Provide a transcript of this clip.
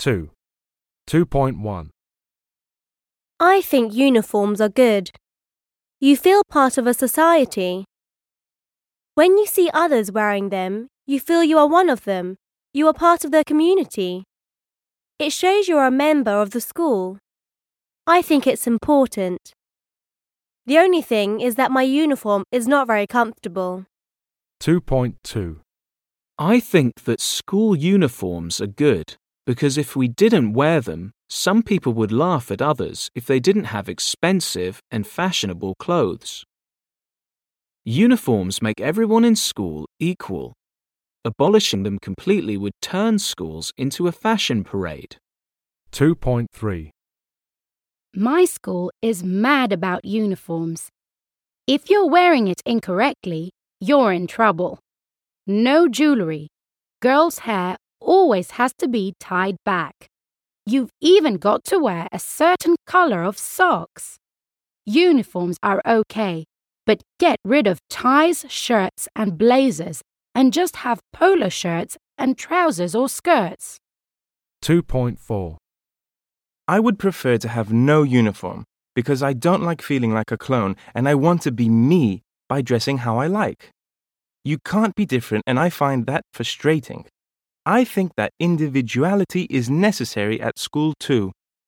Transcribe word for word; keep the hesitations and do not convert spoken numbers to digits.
two. two point one. I think uniforms are good. You feel part of a society. When you see others wearing them, you feel you are one of them. You are part of their community. It shows you are a member of the school. I think it's important. The only thing is that my uniform is not very comfortable. two point two. I think that school uniforms are good because if we didn't wear them, some people would laugh at others if they didn't have expensive and fashionable clothes. Uniforms make everyone in school equal. Abolishing them completely would turn schools into a fashion parade. two point three. My school is mad about uniforms. If you're wearing it incorrectly, you're in trouble. No jewelry. Girls' hair always has to be tied back. You've even got to wear a certain color of socks. Uniforms are okay, but get rid of ties, shirts, and blazers and just have polo shirts and trousers or skirts. two point four. I would prefer to have no uniform because I don't like feeling like a clone and I want to be me by dressing how I like. You can't be different and I find that frustrating. I think that individuality is necessary at school too.